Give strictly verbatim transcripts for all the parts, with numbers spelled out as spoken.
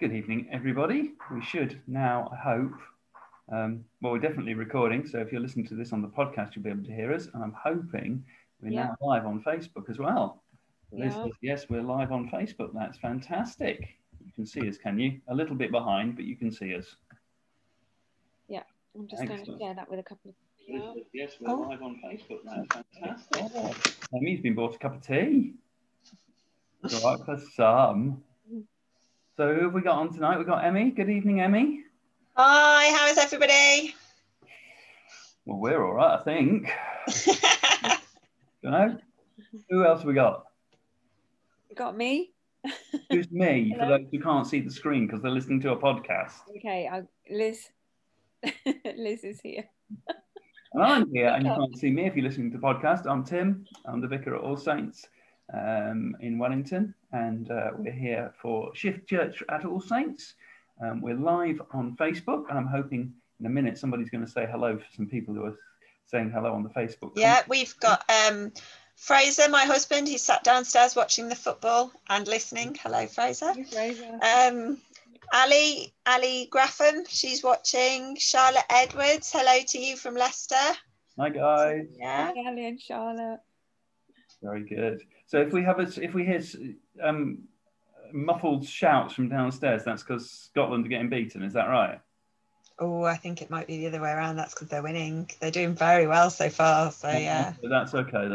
Good evening, everybody. We should now, I hope, um, well, we're definitely recording, so if you're listening to this on the podcast, you'll be able to hear us. And I'm hoping we're Yeah. now live on Facebook as well. Liz Yeah. says, yes, we're live on Facebook. That's fantastic. You can see us, can you? A little bit behind, but you can see us. Yeah, I'm just going to share that with a couple of people. Liz says, yes, we're oh. live on Facebook. That's fantastic. Oh, Emmy's been bought a cup of tea. It's all right for some. So who have we got on tonight? We've got Emmy. Good evening, Emmy. Hi, how is everybody? Well, we're all right, I think. Don't know. Who else have we got? You got me. Who's me? For those who can't see the screen because they're listening to a podcast. Okay, I'll, Liz. Liz is here. And I'm here, and you can't see me if you're listening to the podcast. I'm Tim. I'm the vicar at All Saints um, in Wellington, and uh, we're here for Shift Church at All Saints. Um, we're live on Facebook, and I'm hoping in a minute somebody's going to say hello for some people who are saying hello on the Facebook. Yeah, we've got um, Fraser, my husband. He's sat downstairs watching the football and listening. Hello, Fraser. Hey, Fraser. Um, Ali, Ali Graffam, she's watching. Charlotte Edwards, hello to you from Leicester. Hi guys. Yeah. Hi, Ali and Charlotte. Very good. So if we have a, if we hear um, muffled shouts from downstairs, that's because Scotland are getting beaten. Is that right? Oh, I think it might be the other way around. That's because they're winning. They're doing very well so far. So yeah. But that's okay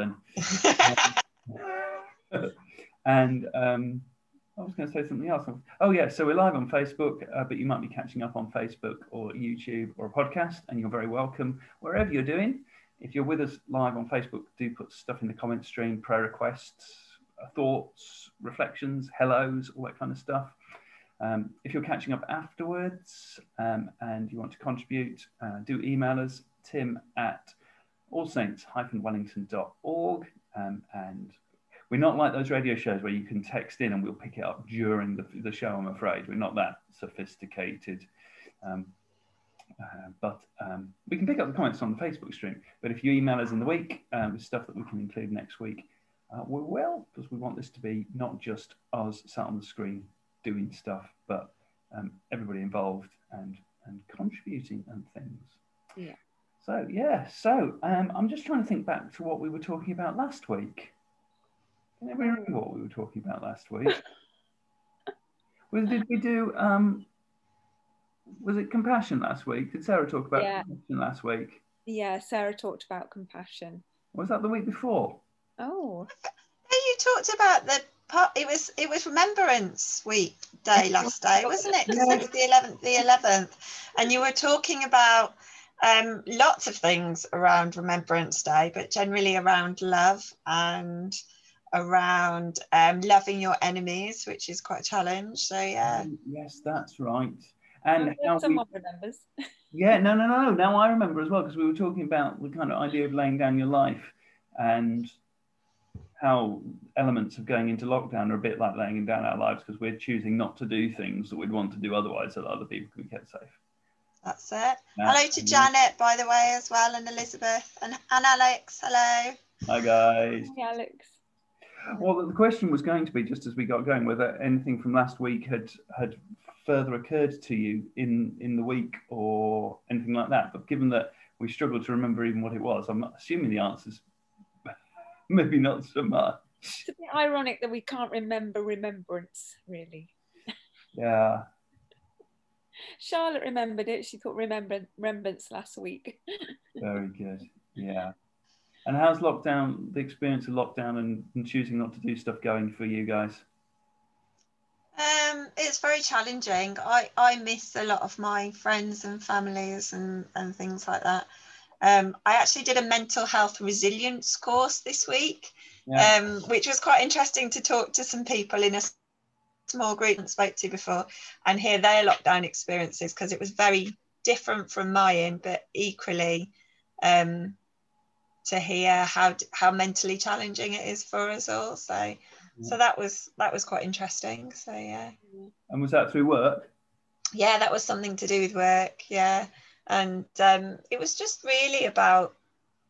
then. And um, I was going to say something else. Oh yeah, so we're live on Facebook, uh, but you might be catching up on Facebook or YouTube or a podcast, and you're very welcome wherever you're doing. If you're with us live on Facebook, do put stuff in the comment stream, prayer requests, uh, thoughts, reflections, hellos, all that kind of stuff. Um, if you're catching up afterwards um, and you want to contribute, uh, do email us, tim at allsaints dash wellington dot org. Um, and we're not like those radio shows where you can text in and we'll pick it up during the, the show, I'm afraid. We're not that sophisticated. Um, uh, but um, we can pick up the comments on the Facebook stream. But if you email us in the week um, with stuff that we can include next week, uh, we will, because we want this to be not just us sat on the screen doing stuff, but um, everybody involved and and contributing and things. Yeah. So yeah. So um, I'm just trying to think back to what we were talking about last week. Can anybody remember what we were talking about last week? was did we do? Um, was it compassion last week? Did Sarah talk about yeah. compassion last week? Yeah, Sarah talked about compassion. Was that the week before? Oh. You talked about the. It was it was Remembrance Week Day last day, wasn't it? Because it was the eleventh, the eleventh, and you were talking about um, lots of things around Remembrance Day, but generally around love and around um, loving your enemies, which is quite a challenge. So yeah. Yes, that's right. And oh, how someone we, remembers. yeah, no, no, no. Now I remember as well, because we were talking about the kind of idea of laying down your life and how elements of going into lockdown are a bit like laying down our lives because we're choosing not to do things that we'd want to do otherwise so that other people could get safe. That's it. Yeah. Hello to Janet, by the way, as well, and Elizabeth, and, and Alex. Hello. Hi, guys. Hi, Alex. Well, the question was going to be, just as we got going, whether anything from last week had had further occurred to you in, in the week or anything like that. But given that we struggled to remember even what it was, I'm assuming the answer's maybe not so much. It's a bit ironic that we can't remember remembrance, really. Yeah. Charlotte remembered it. She thought remember remembrance last week. Very good. Yeah. And how's lockdown, the experience of lockdown and, and choosing not to do stuff going for you guys? Um, it's very challenging. I, I miss a lot of my friends and families and, and things like that. Um, I actually did a mental health resilience course this week, yeah. um, which was quite interesting to talk to some people in a small group I spoke to before and hear their lockdown experiences, because it was very different from mine, but equally um, to hear how how mentally challenging it is for us all. So, yeah. so that was that was quite interesting. So yeah. And was that through work? Yeah, that was something to do with work. Yeah. And um, it was just really about,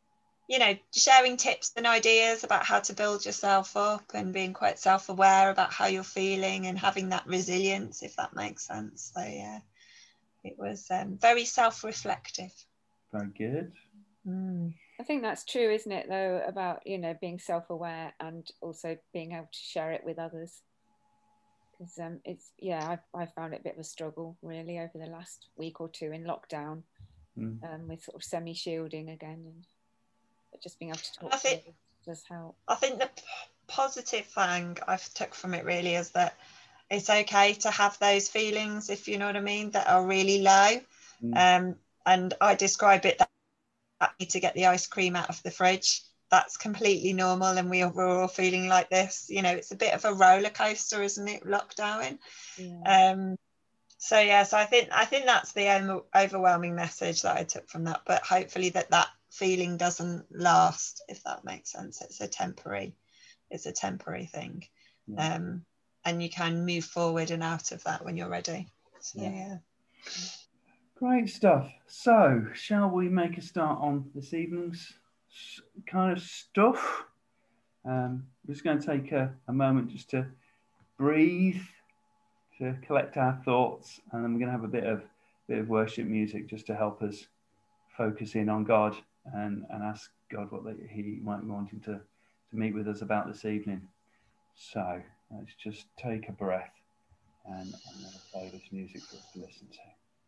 you know, sharing tips and ideas about how to build yourself up and being quite self-aware about how you're feeling and having that resilience, if that makes sense. So yeah, it was um, very self-reflective. Very good. Mm. I think that's true, isn't it, though, about, you know, being self-aware and also being able to share it with others. Because um, it's, yeah, I, I found it a bit of a struggle, really, over the last week or two in lockdown, mm. um, with sort of semi-shielding again. And but just being able to talk I think, to does help. I think the p- positive thing I've took from it really is that it's okay to have those feelings, if you know what I mean, that are really low. Mm. Um, and I describe it that to get the ice cream out of the fridge. That's completely normal, and we are, we're all feeling like this. You know, it's a bit of a roller coaster, isn't it? Lockdown. Yeah. Um, so yeah, so I think I think that's the overwhelming message that I took from that. But hopefully that that feeling doesn't last, if that makes sense. It's a temporary, it's a temporary thing, yeah. um, and you can move forward and out of that when you're ready. So yeah. yeah. Great stuff. So, shall we make a start on this evening's kind of stuff? Um, we're just going to take a, a moment just to breathe, to collect our thoughts, and then we're going to have a bit of bit of worship music just to help us focus in on God and, and ask God what they, He might be wanting to, to meet with us about this evening. So, let's just take a breath, and I'm going to play this music for us to listen to.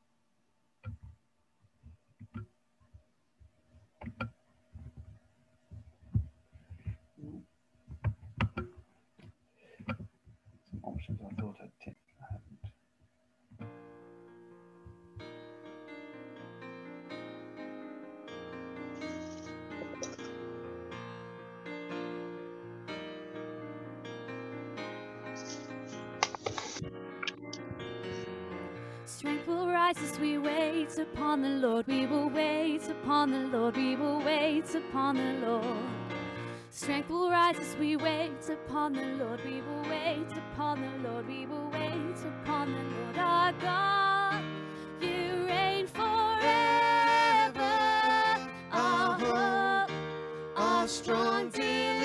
Some options I thought I'd tick. I haven't. Strength will rise as we wait upon the Lord. We will wait upon the Lord. We will wait upon the Lord. Strength will rise as we wait upon the Lord. We will wait upon the Lord. We will wait upon the Lord our God. You reign forever. Our hope, our strong deliverer.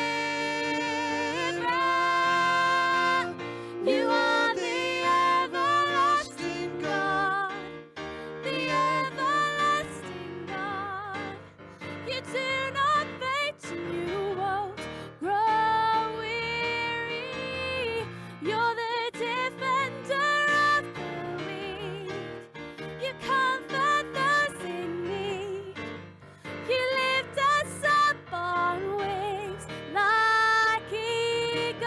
You are the everlasting God, the everlasting God. You do not fade and you won't grow weary. You're the defender of the weak. You comfort those in need. You lift us up on wings like eagles.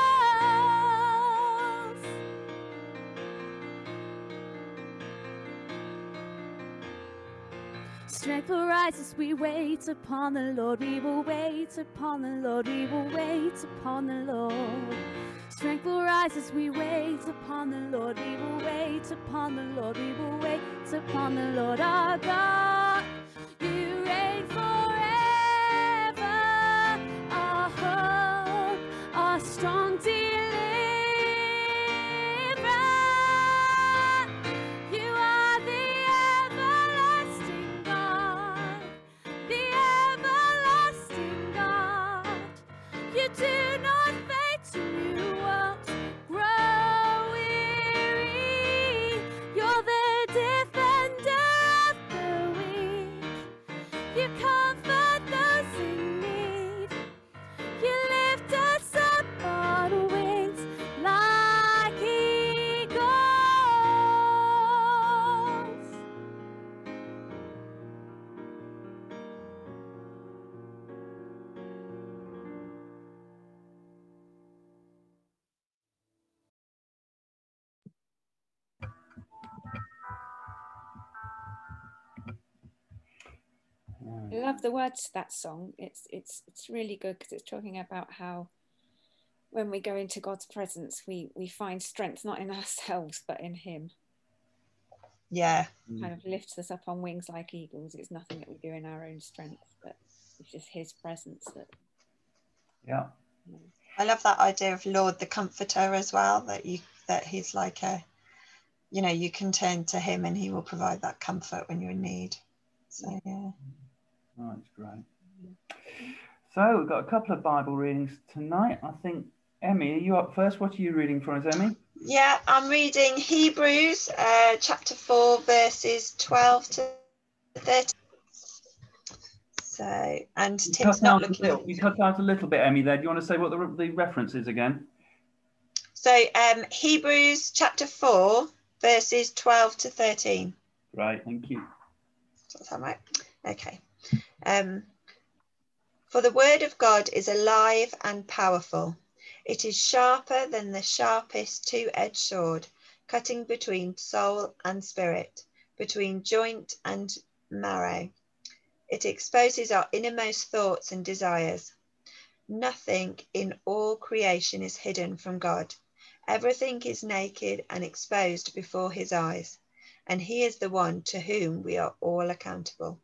Strength will rise as we wait upon the Lord. We will wait upon the Lord. We will wait upon the Lord. Strength will rise as we wait upon the Lord. We will wait upon the Lord. We will wait upon the Lord our God. You reign forever. Our hope, our strong deliverer. You are the everlasting God, the everlasting God. You do not fade and you won't grow weary. You're the defender of the weak. You comfort those in need. You lift us up on wings like eagles. I love the words to that song. It's it's it's really good because it's talking about how when we go into God's presence, we we find strength not in ourselves but in Him. Yeah. Kind of lifts us up on wings like eagles. It's nothing that we do in our own strength, but it's just His presence that. Yeah. Yeah. I love that idea of Lord the Comforter as well. That you that He's like a, you know, you can turn to Him and He will provide that comfort when you're in need. So yeah. Oh, that's great. So we've got a couple of Bible readings tonight. I think, Emmy, are you up first? What are you reading for us, Emmy? Yeah, I'm reading Hebrews uh, chapter four, verses twelve to thirteen. So, and You Tim's cut not out a looking. little, you cut out a little bit, Emmy, there. Do you want to say what the, the reference is again? So, um, Hebrews chapter four, verses twelve to thirteen. Right, thank you. Does that sound right? Okay. Um, For the word of God is alive and powerful. It is sharper than the sharpest two-edged sword, cutting between soul and spirit, between joint and marrow. It exposes our innermost thoughts and desires. Nothing in all creation is hidden from God. Everything is naked and exposed before his eyes, and he is the one to whom we are all accountable.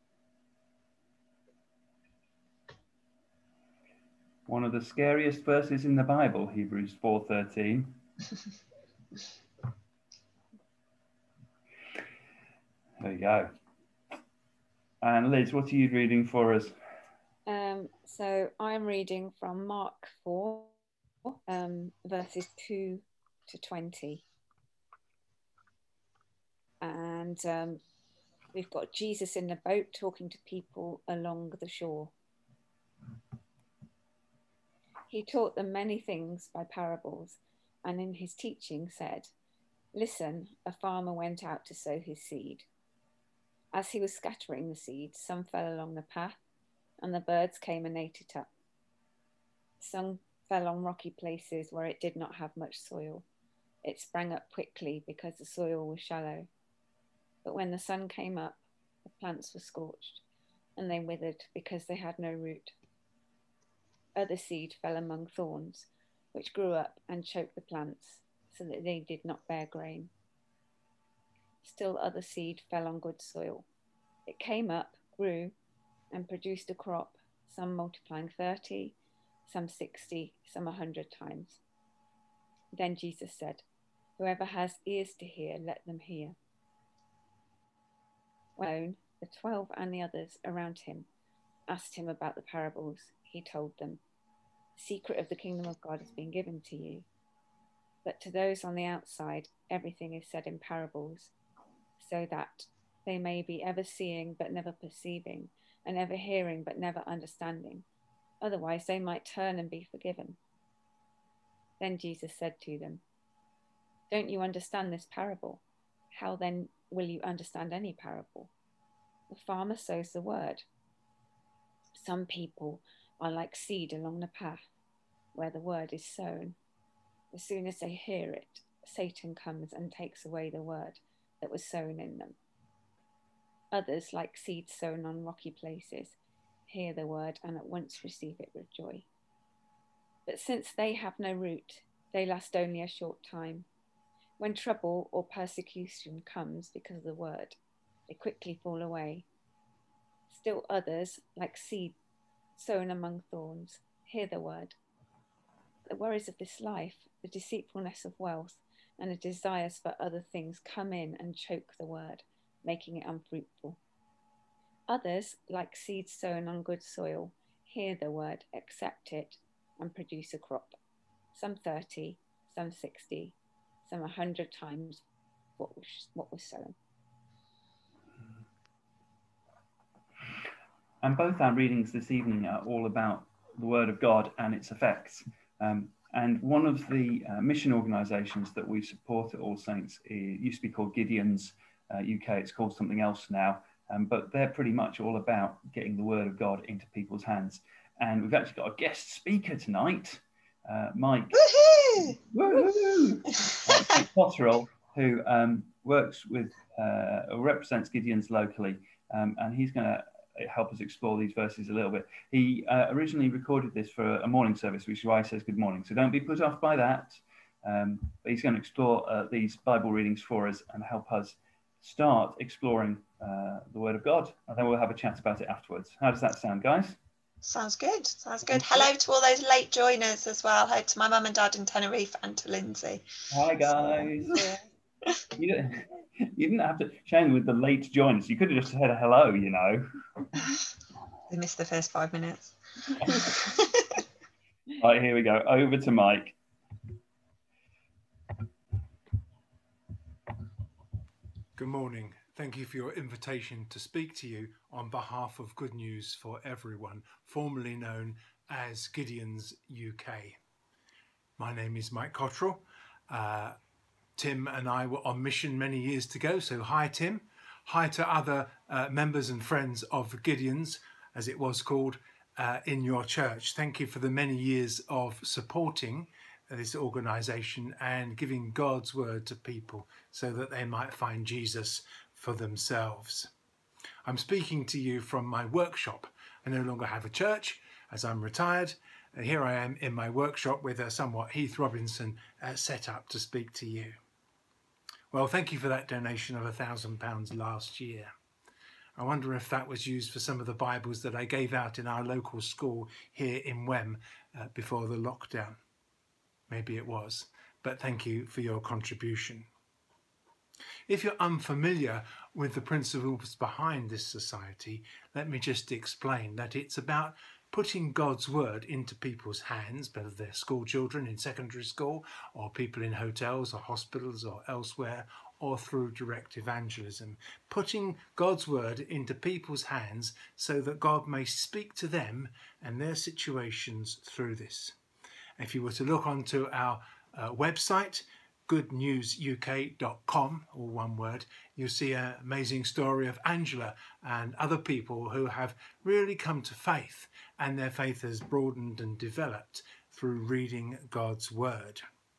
One of the scariest verses in the Bible, Hebrews four thirteen. There you go. And Liz, what are you reading for us? Um, so I'm reading from Mark four, um, verses two to twenty. And um, we've got Jesus in the boat talking to people along the shore. He taught them many things by parables, and in his teaching said, "Listen, a farmer went out to sow his seed. As he was scattering the seed, some fell along the path, and the birds came and ate it up. Some fell on rocky places where it did not have much soil. It sprang up quickly because the soil was shallow. But when the sun came up, the plants were scorched, and they withered because they had no root. Other seed fell among thorns, which grew up and choked the plants, so that they did not bear grain. Still other seed fell on good soil. It came up, grew, and produced a crop, some multiplying thirty, some sixty, some a hundred times." Then Jesus said, "Whoever has ears to hear, let them hear." When the twelve and the others around him asked him about the parables, he told them, "The secret of the kingdom of God has been given to you. But to those on the outside, everything is said in parables, so that they may be ever seeing but never perceiving, and ever hearing but never understanding. Otherwise they might turn and be forgiven." Then Jesus said to them, "Don't you understand this parable? How then will you understand any parable? The farmer sows the word. Some people are like seed along the path where the word is sown. As soon as they hear it, Satan comes and takes away the word that was sown in them. Others, like seed sown on rocky places, hear the word and at once receive it with joy. But since they have no root, they last only a short time. When trouble or persecution comes because of the word, they quickly fall away. Still others, like seed sown among thorns, hear the word. The worries of this life, the deceitfulness of wealth, and the desires for other things come in and choke the word, making it unfruitful. Others, like seeds sown on good soil, hear the word, accept it, and produce a crop, some thirty, some sixty, some a hundred times what was, what was sown. And both our readings this evening are all about the Word of God and its effects. Um, and one of the uh, mission organisations that we support at All Saints is, used to be called Gideon's uh, U K. It's called something else now. Um, but they're pretty much all about getting the Word of God into people's hands. And we've actually got a guest speaker tonight, uh, Mike. Woohoo! Woohoo! uh, Mike Potterill, who um, works with, uh, or represents Gideon's locally. Um, and he's going to help us explore these verses a little bit. He uh, originally recorded this for a morning service, which is why he says good morning. So don't be put off by that. Um, but he's going to explore uh, these Bible readings for us and help us start exploring uh, the Word of God. And then we'll have a chat about it afterwards. How does that sound, guys? Sounds good. Sounds good. Hello to all those late joiners as well. Hello to my mum and dad in Tenerife and to Lindsay. Hi, guys. you, didn't, you didn't have to, Shane, with the late joiners, you could have just said hello, you know. They missed the first five minutes. Right, here we go. Over to Mike. Good morning. Thank you for your invitation to speak to you on behalf of Good News for Everyone, formerly known as Gideon's U K. My name is Mike Cottrell. Uh, Tim and I were on mission many years ago, so hi Tim. Hi to other uh, members and friends of Gideon's, as it was called, uh, in your church. Thank you for the many years of supporting this organisation and giving God's word to people so that they might find Jesus for themselves. I'm speaking to you from my workshop. I no longer have a church as I'm retired. And here I am in my workshop with a somewhat Heath Robinson uh, set up to speak to you. Well, thank you for that donation of a thousand pounds last year. I wonder if that was used for some of the Bibles that I gave out in our local school here in Wem uh, before the lockdown. Maybe it was, but thank you for your contribution. If you're unfamiliar with the principles behind this society, let me just explain that it's about putting God's word into people's hands, whether they're school children in secondary school or people in hotels or hospitals or elsewhere, or through direct evangelism, putting God's word into people's hands so that God may speak to them and their situations through this. If you were to look onto our uh, website, good news U K dot com, all one word, you'll see an amazing story of Angela and other people who have really come to faith, and their faith has broadened and developed through reading God's word.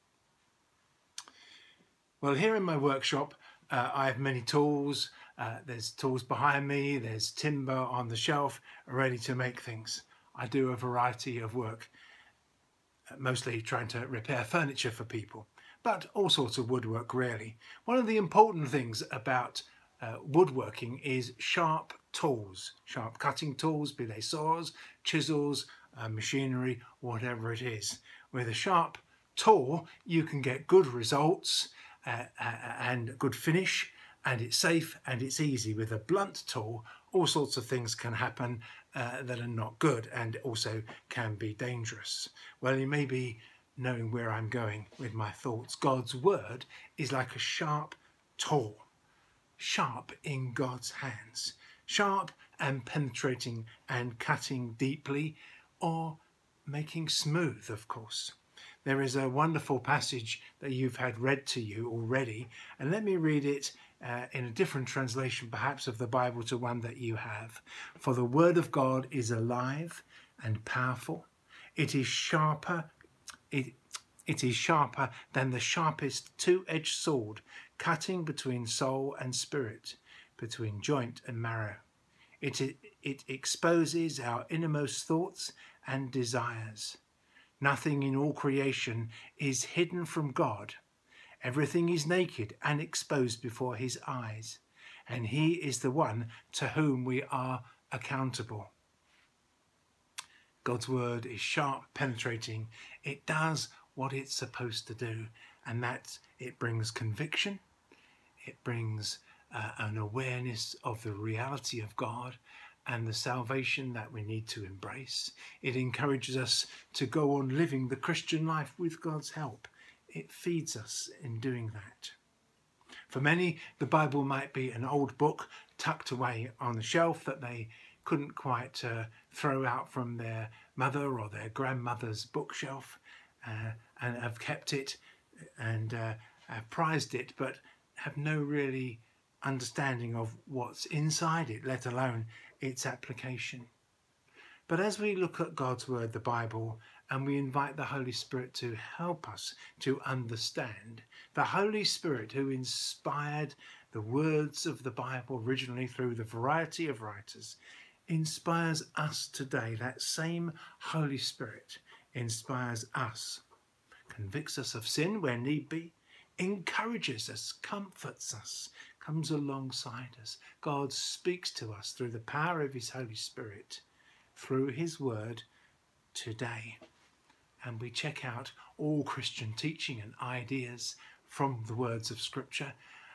Well, here in my workshop, uh, I have many tools. Uh, there's tools behind me, there's timber on the shelf ready to make things. I do a variety of work, mostly trying to repair furniture for people, but all sorts of woodwork really. One of the important things about uh, woodworking is sharp tools, sharp cutting tools, be they saws, chisels, uh, machinery, whatever it is. With a sharp tool, you can get good results uh, uh, and good finish, and it's safe and it's easy. With a blunt tool, all sorts of things can happen uh, that are not good and also can be dangerous. Well, you may be knowing where I'm going with my thoughts. God's word is like a sharp tool, sharp in God's hands, sharp and penetrating and cutting deeply, or making smooth, of course. There is a wonderful passage that you've had read to you already, and let me read it uh, in a different translation perhaps of the Bible to one that you have. For the word of God is alive and powerful. It is sharper, it, it is sharper than the sharpest two-edged sword, cutting between soul and spirit, between joint and marrow. It, it, it exposes our innermost thoughts and desires. Nothing in all creation is hidden from God. Everything is naked and exposed before his eyes, and he is the one to whom we are accountable. God's word is sharp, penetrating. It does what it's supposed to do, and that it brings conviction. It brings uh, an awareness of the reality of God and the salvation that we need to embrace. It encourages us to go on living the Christian life with God's help. It feeds us in doing that. For many, the Bible might be an old book tucked away on the shelf that they couldn't quite uh, throw out from their mother or their grandmother's bookshelf, uh, and have kept it and uh, have prized it, but have no really understanding of what's inside it, let alone its application. But as we look at God's word, the Bible, and we invite the Holy Spirit to help us to understand, the Holy Spirit who inspired the words of the Bible originally through the variety of writers, inspires us today. That same Holy Spirit inspires us, convicts us of sin where need be, encourages us, comforts us, comes alongside us. God speaks to us through the power of his Holy Spirit, through his word today. And we check out all Christian teaching and ideas from the words of Scripture,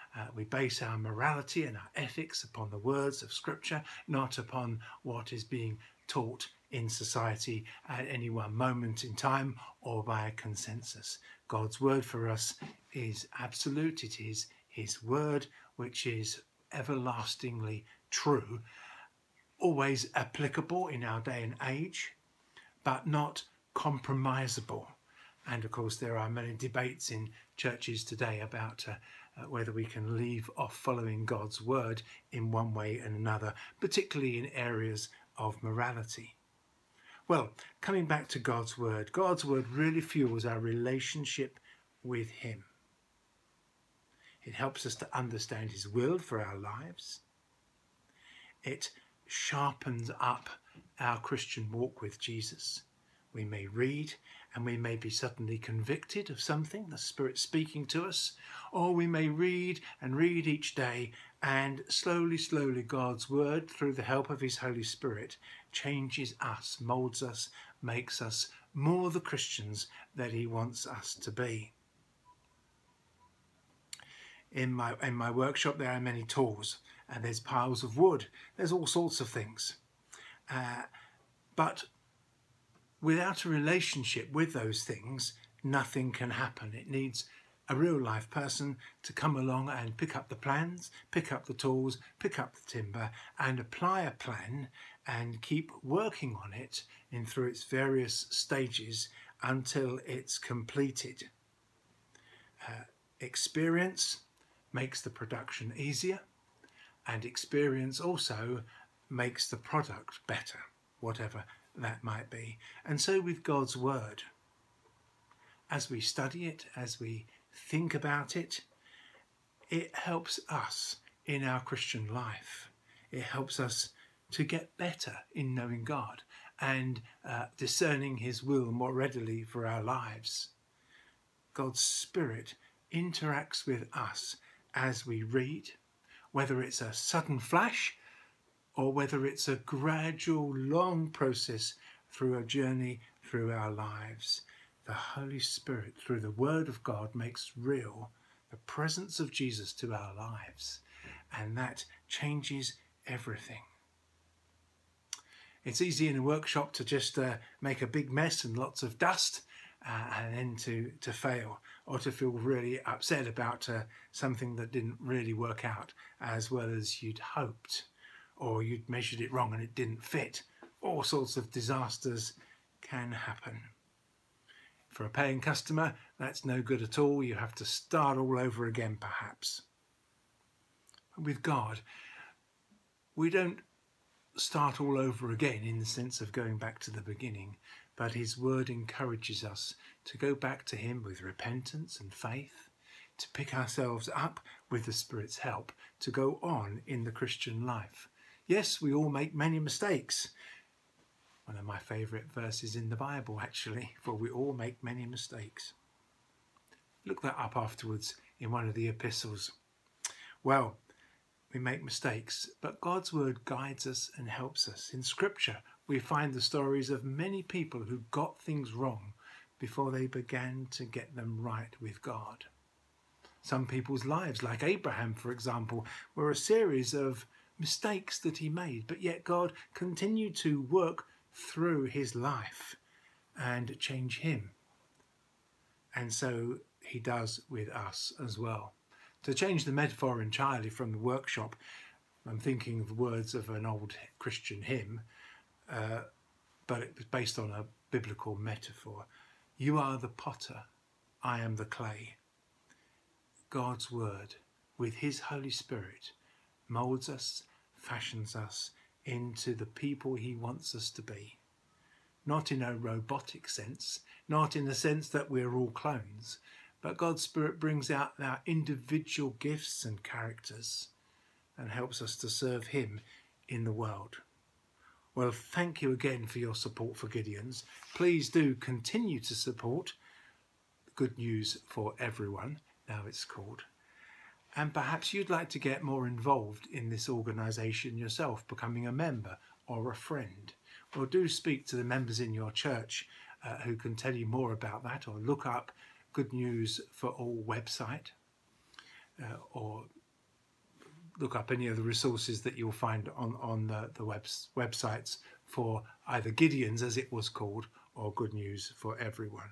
Uh, we base our morality and our ethics upon the words of Scripture, not upon what is being taught in society at any one moment in time or by a consensus. God's word for us is absolute. It is his word, which is everlastingly true, always applicable in our day and age, but not compromisable. And of course, there are many debates in churches today about uh, uh, whether we can leave off following God's word in one way and another, particularly in areas of morality. Well, coming back to God's word, God's word really fuels our relationship with him. It helps us to understand his will for our lives. It sharpens up our Christian walk with Jesus. We may read and we may be suddenly convicted of something, the Spirit speaking to us, or we may read and read each day, and slowly, slowly God's word, through the help of his Holy Spirit, changes us, molds us, makes us more the Christians that he wants us to be. In my, in my workshop there are many tools, and there's piles of wood, there's all sorts of things. Uh, but without a relationship with those things, nothing can happen. It needs a real life person to come along and pick up the plans, pick up the tools, pick up the timber, and apply a plan and keep working on it in through its various stages until it's completed. Uh, experience makes the production easier, and experience also makes the product better, whatever that might be. And so with God's word, as we study it, as we think about it, it helps us in our Christian life. It helps us to get better in knowing God and uh, discerning his will more readily for our lives. God's Spirit interacts with us as we read, whether it's a sudden flash or whether it's a gradual, long process through a journey through our lives. The Holy Spirit, through the Word of God, makes real the presence of Jesus to our lives, and that changes everything. It's easy in a workshop to just uh, make a big mess and lots of dust, uh, and then to, to fail, or to feel really upset about uh, something that didn't really work out as well as you'd hoped, or you'd measured it wrong and it didn't fit. All sorts of disasters can happen. For a paying customer, that's no good at all. You have to start all over again, perhaps. With God, we don't start all over again in the sense of going back to the beginning, but his word encourages us to go back to him with repentance and faith, to pick ourselves up with the Spirit's help, to go on in the Christian life. Yes, we all make many mistakes. One of my favourite verses in the Bible, actually, for we all make many mistakes. Look that up afterwards in one of the epistles. Well, we make mistakes, but God's word guides us and helps us. In Scripture, we find the stories of many people who got things wrong before they began to get them right with God. Some people's lives, like Abraham, for example, were a series of mistakes that he made, but yet God continued to work through his life and change him. And so he does with us as well. To change the metaphor entirely from the workshop, I'm thinking of the words of an old Christian hymn, uh, but it was based on a biblical metaphor. You are the potter, I am the clay. God's word, with his Holy Spirit, molds us, fashions us into the people he wants us to be. Not in a robotic sense, not in the sense that we're all clones, but God's Spirit brings out our individual gifts and characters and helps us to serve him in the world. Well, thank you again for your support for Gideons. Please do continue to support Good News for Everyone, now it's called. And perhaps you'd like to get more involved in this organisation yourself, becoming a member or a friend. Well, do speak to the members in your church uh, who can tell you more about that, or look up Good News for All website, uh, or look up any of the resources that you'll find on, on the, the webs, websites for either Gideon's, as it was called, or Good News for Everyone.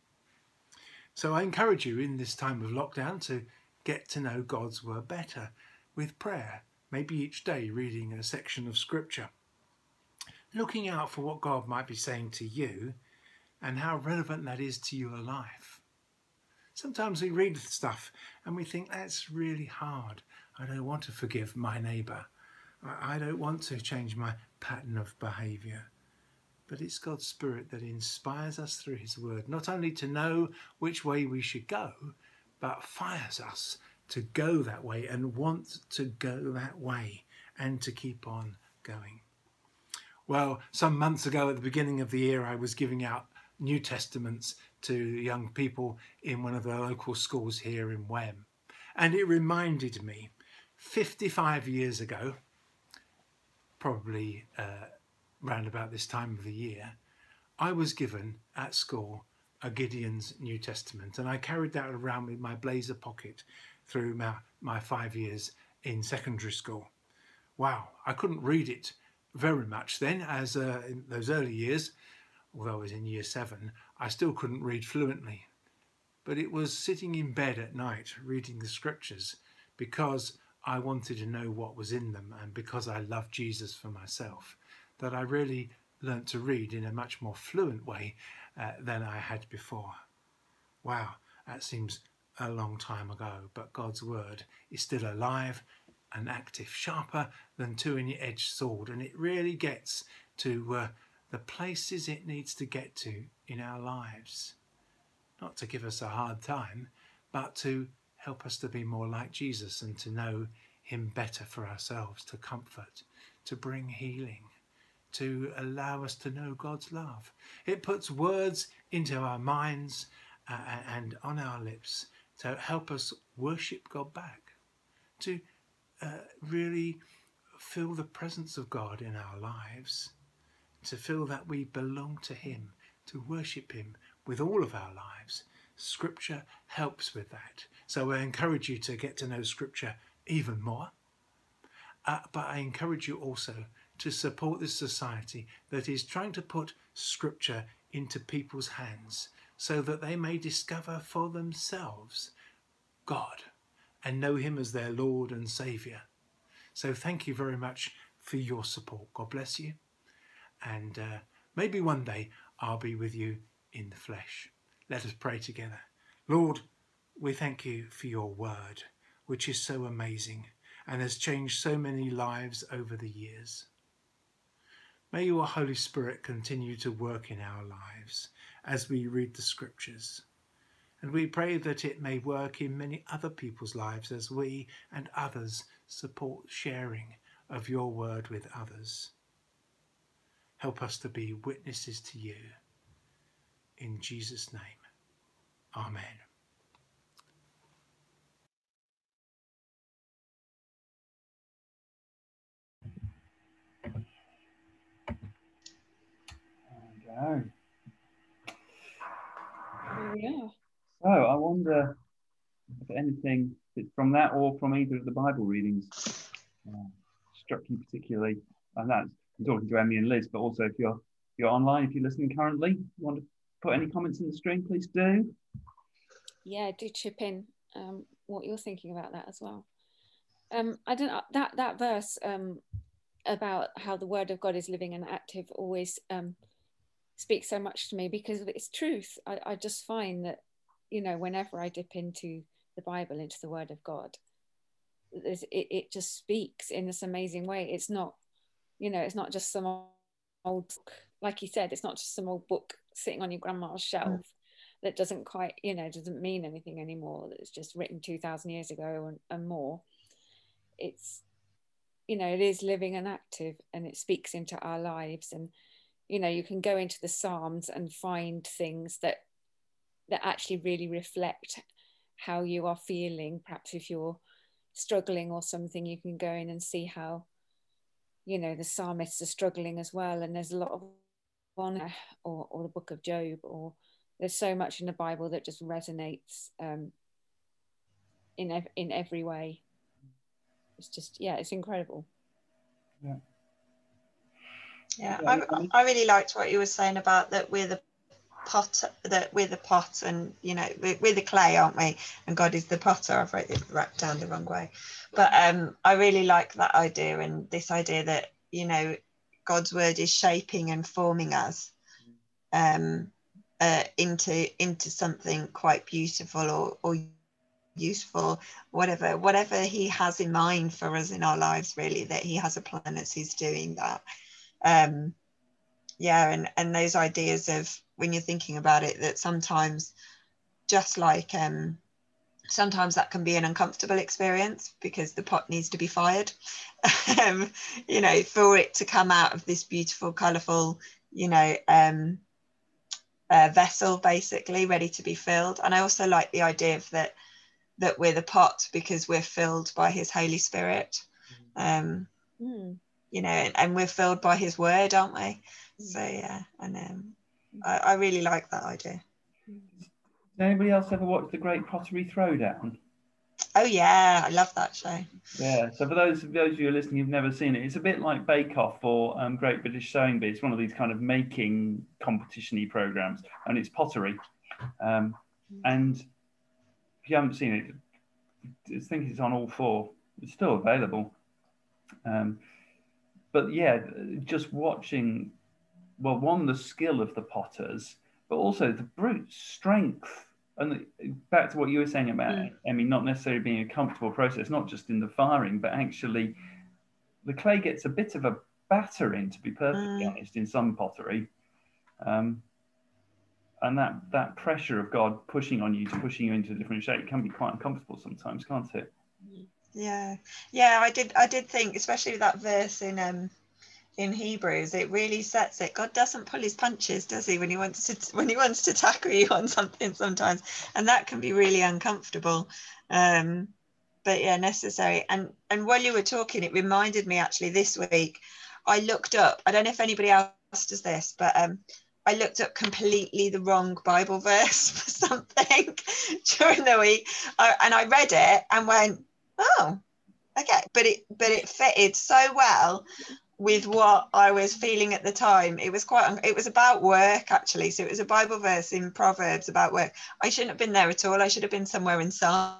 So I encourage you in this time of lockdown to get to know God's word better with prayer, maybe each day reading a section of scripture, looking out for what God might be saying to you and how relevant that is to your life. Sometimes we read stuff and we think, that's really hard. I don't want to forgive my neighbour. I don't want to change my pattern of behaviour. But it's God's Spirit that inspires us through his word, not only to know which way we should go, but fires us to go that way and want to go that way and to keep on going. Well, some months ago at the beginning of the year, I was giving out New Testaments to young people in one of the local schools here in Wem. And it reminded me, fifty-five years ago, probably uh, round about this time of the year, I was given at school a Gideon's New Testament, and I carried that around with my blazer pocket through my, my five years in secondary school. Wow, I couldn't read it very much then, as uh, in those early years, although I was in year seven, I still couldn't read fluently. But it was sitting in bed at night reading the scriptures because I wanted to know what was in them, and because I loved Jesus for myself, that I really learnt to read in a much more fluent way uh, than I had before. Wow, that seems a long time ago, but God's word is still alive and active, sharper than two-edged sword, and it really gets to uh, the places it needs to get to in our lives. Not to give us a hard time, but to help us to be more like Jesus and to know him better for ourselves, to comfort, to bring healing, to allow us to know God's love. It puts words into our minds uh, and on our lips to help us worship God back, to uh, really feel the presence of God in our lives, to feel that we belong to him, to worship him with all of our lives. Scripture helps with that. So I encourage you to get to know Scripture even more. Uh, but I encourage you also to support this society that is trying to put Scripture into people's hands so that they may discover for themselves God and know him as their Lord and Saviour. So thank you very much for your support. God bless you. And uh, maybe one day I'll be with you in the flesh. Let us pray together. Lord, we thank you for your word, which is so amazing and has changed so many lives over the years. May your Holy Spirit continue to work in our lives as we read the scriptures. And we pray that it may work in many other people's lives as we and others support sharing of your word with others. Help us to be witnesses to you. In Jesus' name, amen. There we go. Here we are. So I wonder if anything from that or from either of the Bible readings uh, struck you particularly. And that's I'm talking to Emmy and Liz, but also if you're if you're online, if you're listening currently, you want to put any comments in the stream, please do. Yeah, do chip in um, what you're thinking about that as well. Um, I don't know, that that verse um, about how the word of God is living and active always um, speaks so much to me because of its truth. I, I just find that, you know, whenever I dip into the Bible, into the word of God, it, it just speaks in this amazing way. It's not, you know, it's not just some old, like you said, it's not just some old book sitting on your grandma's shelf. Mm. That doesn't quite, you know, doesn't mean anything anymore. That's just written two thousand years ago and, and more. It's, you know, it is living and active and it speaks into our lives. And, you know, you can go into the Psalms and find things that that actually really reflect how you are feeling. Perhaps if you're struggling or something, you can go in and see how, you know, the psalmists are struggling as well. And there's a lot of honor, or, or the book of Job, or there's so much in the Bible that just resonates um, in ev- in every way. it's just, yeah, it's incredible. Yeah. Yeah, I, I really liked what you were saying about that we're the pot, that we're the pot, and you know we're, we're the clay, aren't we? And God is the potter. I've wrote it right down the wrong way, but um, I really like that idea, and this idea that you know God's word is shaping and forming us um, uh, into into something quite beautiful or or useful, whatever whatever He has in mind for us in our lives. Really, that He has a plan as He's doing that. Um, yeah, and and those ideas of when you're thinking about it, that sometimes just like um sometimes that can be an uncomfortable experience because the pot needs to be fired um you know for it to come out of this beautiful, colorful, you know um uh, vessel, basically ready to be filled. And I also like the idea of that that we're the pot because we're filled by His Holy Spirit. um mm. You know, and, and we're filled by His word, aren't we? So yeah, and um, I, I really like that idea. Did anybody else ever watch The Great Pottery Throwdown? Oh yeah, I love that show. Yeah, so for those, those of you who are listening who've never seen it, it's a bit like Bake Off or um, Great British Sewing Bee. It's one of these kind of making competition-y programs, and it's pottery. Um, and if you haven't seen it, I think it's on all four. It's still available. Um, but yeah, just watching, well, one, the skill of the potters, but also the brute strength. And back to what you were saying about, mm. Emmy, not necessarily being a comfortable process, not just in the firing, but actually the clay gets a bit of a battering, to be perfectly mm. honest, in some pottery. Um, and that, that pressure of God pushing on you, to pushing you into a different shape can be quite uncomfortable sometimes, can't it? Yeah, yeah, I did. I did think, especially with that verse in um in Hebrews, it really sets it. God doesn't pull His punches, does He? When He wants to when He wants to tackle you on something sometimes, and that can be really uncomfortable. Um, but yeah, necessary. And and while you were talking, it reminded me actually this week, I looked up. I don't know if anybody else does this, but um. I looked up completely the wrong Bible verse for something during the week, I, and I read it and went, oh, okay, but it but it fitted so well with what I was feeling at the time. It was quite it was about work, actually. So it was a Bible verse in Proverbs about work. I shouldn't have been there at all. I should have been somewhere in Psalms.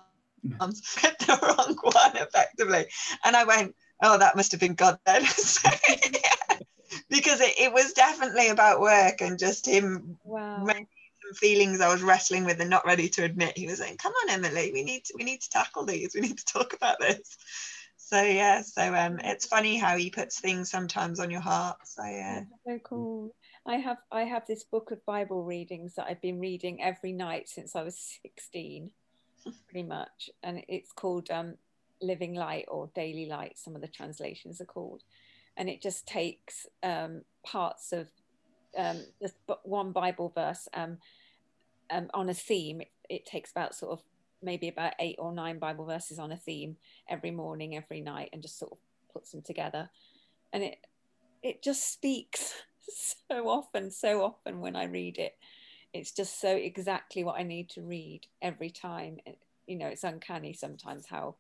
The wrong one, effectively. And I went, oh, that must have been God then. So, yeah. Because it, it was definitely about work and just Him. Wow. Some feelings I was wrestling with and not ready to admit. He was saying, come on, Emily, we need to, we need to tackle these. We need to talk about this. So yeah, so um, it's funny how He puts things sometimes on your heart. So yeah. That's so cool. I have I have this book of Bible readings that I've been reading every night since I was sixteen, pretty much. And it's called um, Living Light or Daily Light, some of the translations are called. And it just takes um, parts of um, just one Bible verse um, um, on a theme. It, it takes about sort of maybe about eight or nine Bible verses on a theme every morning, every night, and just sort of puts them together. And it it just speaks so often, so often when I read it. It's just so exactly what I need to read every time. It, you know, it's uncanny sometimes how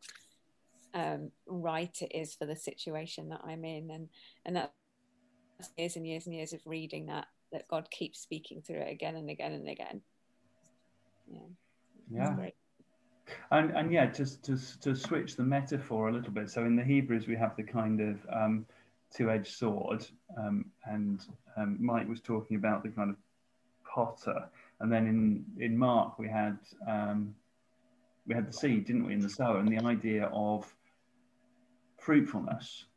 um, right it is for the situation that I'm in. And, and that's years and years and years of reading that, that God keeps speaking through it again and again and again. Yeah. Yeah. Great. And, and yeah, just to, to switch the metaphor a little bit. So in the Hebrews, we have the kind of um, two-edged sword. Um, and um, Mike was talking about the kind of potter. And then in, in Mark, we had um, we had the seed, didn't we, in the sower, and the idea of fruitfulness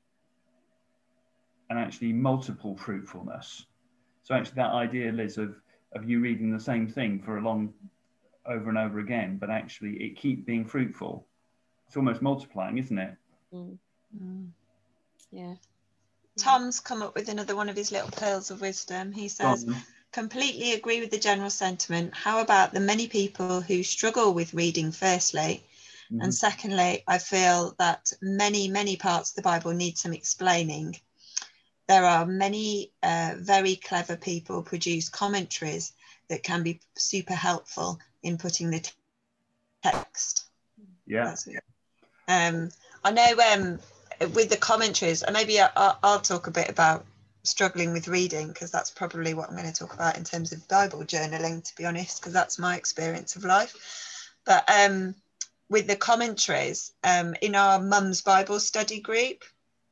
and actually multiple fruitfulness. So actually that idea, Liz, of, of you reading the same thing for a long, over and over again, but actually it keep being fruitful. It's almost multiplying, isn't it? Mm. Mm. Yeah. Tom's come up with another one of his little pearls of wisdom. He says, completely agree with the general sentiment. How about the many people who struggle with reading firstly? Mm-hmm. And secondly, I feel that many, many parts of the Bible need some explaining. There are many uh, very clever people produce commentaries that can be super helpful in putting the t- text. Yeah. Um, I know um, with the commentaries, and maybe I, I'll talk a bit about struggling with reading, because that's probably what I'm going to talk about in terms of Bible journaling, to be honest, because that's my experience of life. But um, with the commentaries, um, in our Mum's Bible study group,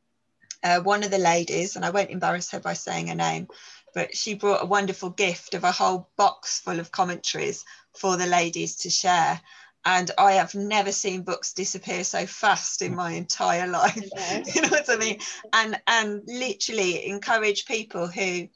uh, one of the ladies, and I won't embarrass her by saying her name, but she brought a wonderful gift of a whole box full of commentaries for the ladies to share. And I have never seen books disappear so fast in my entire life. Yeah. You know what I mean? And and literally encourage people who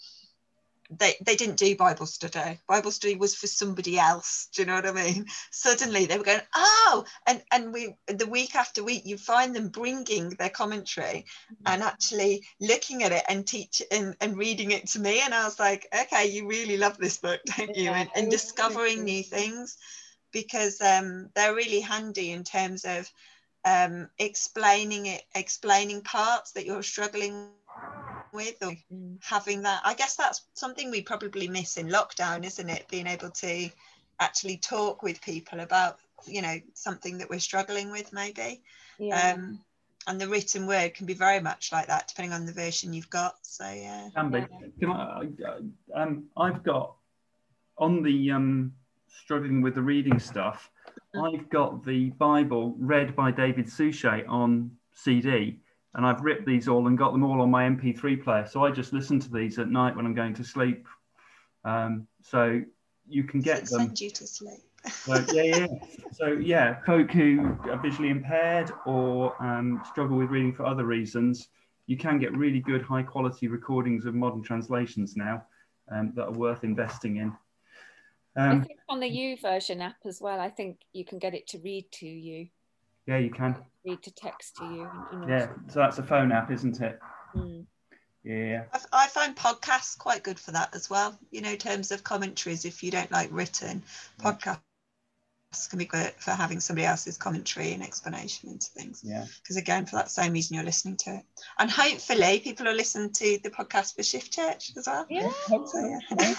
they, they didn't do Bible study. Bible study was for somebody else. Do you know what I mean? Suddenly they were going, oh, and, and we the week after week you find them bringing their commentary and actually looking at it and teach and, and reading it to me. And I was like, okay, you really love this book, don't you? And, and discovering new things. Because um, they're really handy in terms of um, explaining it, explaining parts that you're struggling with, or mm. having that. I guess that's something we probably miss in lockdown, isn't it? Being able to actually talk with people about, you know, something that we're struggling with, maybe. Yeah. Um, and the written word can be very much like that, depending on the version you've got. So yeah. Can be. Can I, um, I've got on the. Um, struggling with the reading stuff, I've got the Bible read by David Suchet on C D, and I've ripped these all and got them all on my M P three player, so I just listen to these at night when I'm going to sleep. Um, so you can get them. Send you to sleep. So, yeah, yeah. So yeah, folk who are visually impaired or um, struggle with reading for other reasons, you can get really good high quality recordings of modern translations now um, that are worth investing in. Um, I think on the YouVersion app as well, I think you can get it to read to you. Yeah, you can. Read to text to you. And, and yeah, so that's a phone app, isn't it? Mm. Yeah. I, I find podcasts quite good for that as well. You know, in terms of commentaries, if you don't like written, podcasts can be good for having somebody else's commentary and explanation into things. Yeah. Because again, for that same reason, you're listening to it. And hopefully people will listen to the podcast for Shift Church as well. Yeah. So, yeah.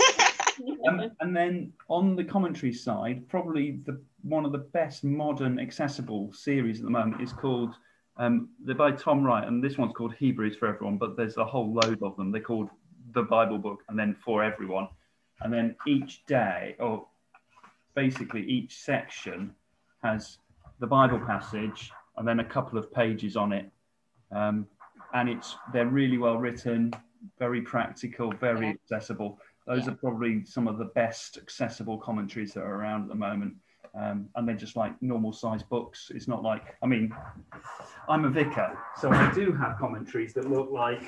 um, and then on the commentary side, probably the one of the best modern accessible series at the moment is called, um, they're by Tom Wright, and this one's called Hebrews for Everyone, but there's a whole load of them. They're called The Bible Book and then For Everyone. And then each day, or basically each section has the Bible passage and then a couple of pages on it. Um, and it's they're really well written, very practical, very yeah. accessible. Those yeah. are probably some of the best accessible commentaries that are around at the moment. Um, and they're just like normal sized books. It's not like, I mean, I'm a vicar, so I do have commentaries that look like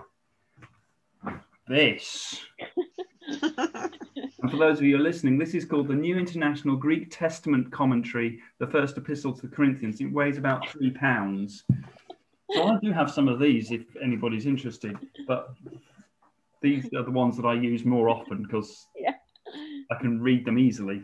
this. And for those of you who are listening, this is called the New International Greek Testament Commentary, the First Epistle to the Corinthians. It weighs about three pounds. So I do have some of these if anybody's interested, but these are the ones that I use more often because yeah. I can read them easily.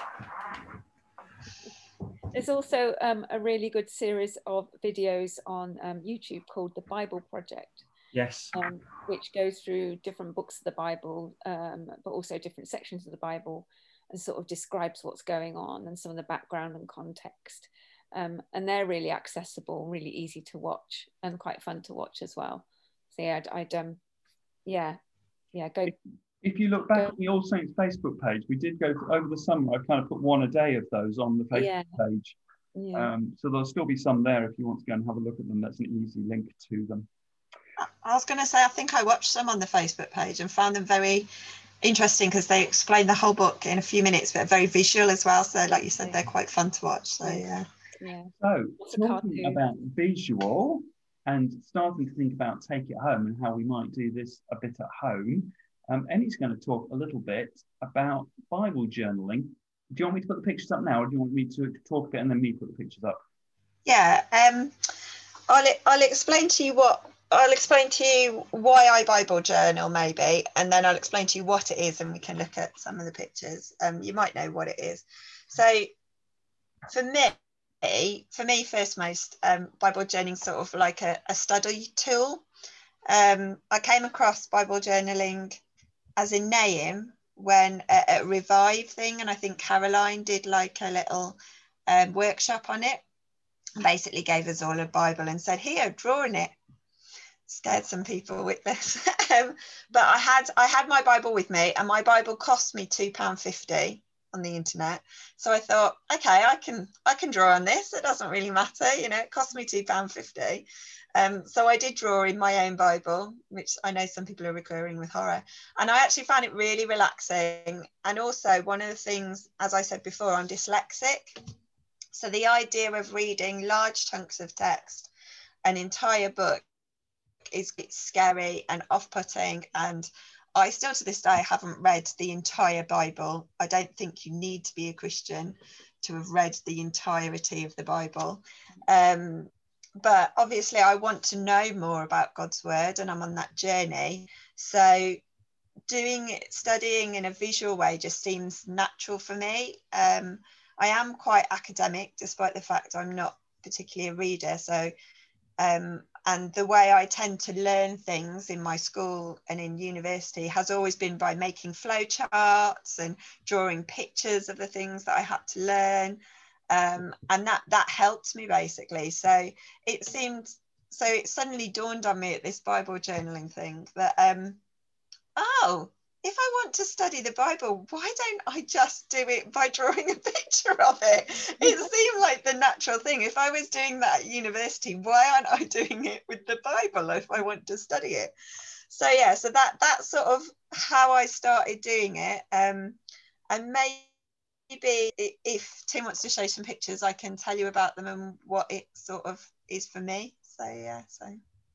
There's also um, a really good series of videos on um, YouTube called The Bible Project. Yes. Um, which goes through different books of the Bible, um, but also different sections of the Bible, and sort of describes what's going on and some of the background and context. Um, and they're really accessible, really easy to watch, and quite fun to watch as well. So yeah, I'd, I'd um, yeah, yeah, go. If you look back go. at the All Saints Facebook page, we did go to, over the summer. I kind of put one a day of those on the Facebook yeah. page. Yeah. Um, so there'll still be some there if you want to go and have a look at them. That's an easy link to them. I was going to say, I think I watched some on the Facebook page and found them very interesting because they explain the whole book in a few minutes, but very visual as well. So like you said, they're quite fun to watch. So yeah. Yeah. So talking about visual and starting to think about take it home and how we might do this a bit at home, um, Emmy's going to talk a little bit about Bible journaling. Do you want me to put the pictures up now, or do you want me to talk a bit and then me put the pictures up? Yeah. Um, I'll, I'll explain to you what I'll explain to you why I Bible journal maybe, and then I'll explain to you what it is and we can look at some of the pictures. Um, you might know what it is. So for me, for me first most, um, Bible journaling sort of like a, a study tool. Um, I came across Bible journaling as a name when a, a Revive thing, and I think Caroline did like a little um, workshop on it. basically gave us all a Bible and said, here, draw in it. Scared some people with this. um, but I had I had my Bible with me, and my Bible cost me two pounds fifty on the internet. So I thought, okay, I can I can draw on this. It doesn't really matter, you know, it cost me two pounds fifty. Um, so I did draw in my own Bible, which I know some people are recurring with horror. And I actually found it really relaxing. And also one of the things, as I said before, I'm dyslexic. So the idea of reading large chunks of text, an entire book, is scary and off-putting. And I still to this day haven't read the entire Bible. I don't think you need to be a Christian to have read the entirety of the Bible. Um, but obviously I want to know more about God's word, and I'm on that journey. So doing it, studying in a visual way just seems natural for me. Um, I am quite academic, despite the fact I'm not particularly a reader. So um, and the way I tend to learn things in my school and in university has always been by making flowcharts and drawing pictures of the things that I had to learn. Um, and that that helped me basically. So it seemed, so it suddenly dawned on me at this Bible journaling thing that, um, oh, if I want to study the Bible, why don't I just do it by drawing a picture of it? It seemed like the natural thing. If I was doing that at university, why aren't I doing it with the Bible if I want to study it? So yeah, so that that's sort of how I started doing it. Um, and maybe if Tim wants to show some pictures, I can tell you about them and what it sort of is for me. So yeah, so do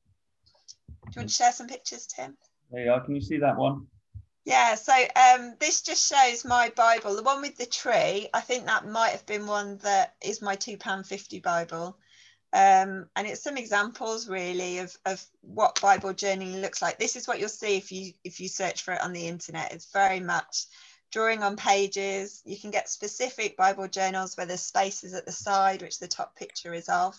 you want to share some pictures, Tim? There you are. Can you see that one? Yeah, so um, this just shows my Bible. The one with the tree, I think that might have been one that is my two pounds fifty Bible. Um, and it's some examples really of, of what Bible journaling looks like. This is what you'll see if you if you search for it on the internet. It's very much drawing on pages. You can get specific Bible journals where there's spaces at the side, which the top picture is of.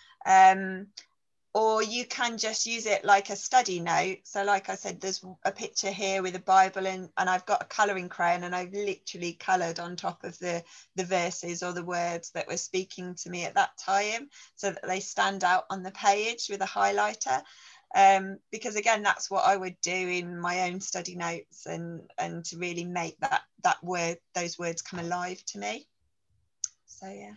Um, or you can just use it like a study note. So like I said, there's a picture here with a Bible and, and I've got a colouring crayon and I've literally coloured on top of the, the verses or the words that were speaking to me at that time so that they stand out on the page with a highlighter. Um, because again, that's what I would do in my own study notes and, and to really make that, that word, those words come alive to me. So yeah.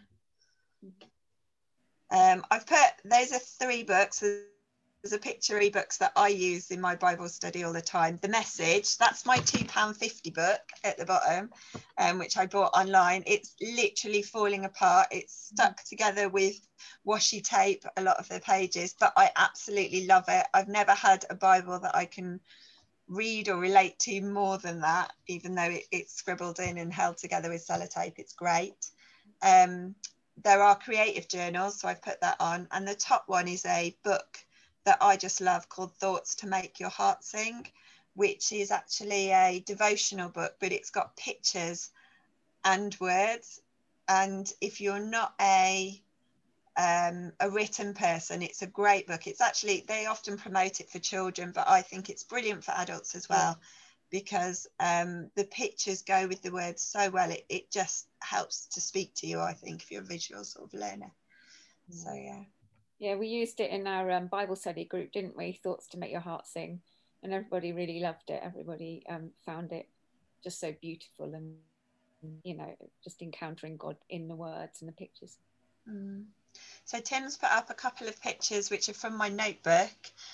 Um, I've put, those are three books. There's a picture ebooks that I use in my Bible study all the time. The Message, that's my two pounds fifty book at the bottom, um, which I bought online. It's literally falling apart. It's stuck together with washi tape, a lot of the pages, but I absolutely love it. I've never had a Bible that I can read or relate to more than that, even though it, it's scribbled in and held together with sellotape. It's great. Um, There are creative journals, so I've put that on. And the top one is a book that I just love called Thoughts to Make Your Heart Sing, which is actually a devotional book, but it's got pictures and words. And if you're not a, um, a written person, it's a great book. It's actually, they often promote it for children, but I think it's brilliant for adults as well. Yeah. Because um, the pictures go with the words so well, it, it just helps to speak to you, I think, if you're a visual sort of learner. So, yeah. Yeah, we used it in our um, Bible study group, didn't we? Thoughts to Make Your Heart Sing. And everybody really loved it. Everybody um, found it just so beautiful and, you know, just encountering God in the words and the pictures. Mm. So Tim's put up a couple of pictures, which are from my notebook.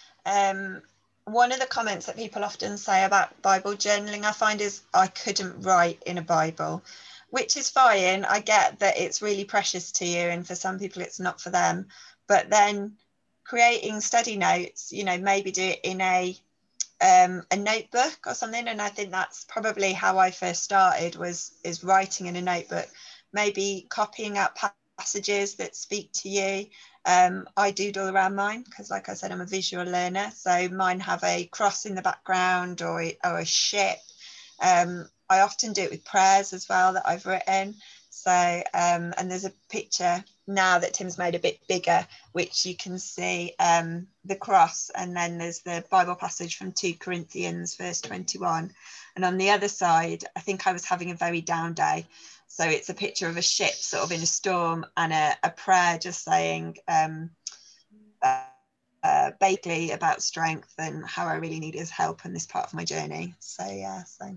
Um, One of the comments that people often say about Bible journaling, I find, is I couldn't write in a Bible, which is fine. I get that it's really precious to you, and for some people it's not for them. But then creating study notes, you know, maybe do it in a um, a notebook or something. And I think that's probably how I first started, was is writing in a notebook, maybe copying out passages that speak to you. Um, I doodle around mine because, like I said, I'm a visual learner. So mine have a cross in the background or, or a ship. Um, I often do it with prayers as well that I've written. So, um, and there's a picture now that Tim's made a bit bigger, which you can see um, the cross. And then there's the Bible passage from two Corinthians, verse twenty-one. And on the other side, I think I was having a very down day. So it's a picture of a ship sort of in a storm, and a, a prayer just saying um, uh, uh, vaguely about strength and how I really need his help in this part of my journey. So yeah, so,